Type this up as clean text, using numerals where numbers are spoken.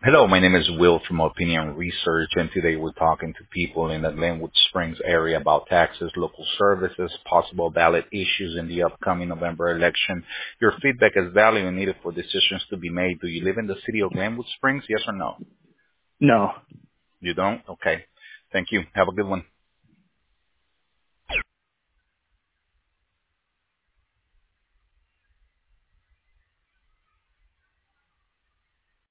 Hello, my name is Will from Opinion Research, and today we're talking to people in the Glenwood Springs area about taxes, local services, possible ballot issues in the upcoming November election. Your feedback is valuable and needed for decisions to be made. Do you live in the city of Glenwood Springs? Yes or no? No. You don't? Okay. Thank you. Have a good one.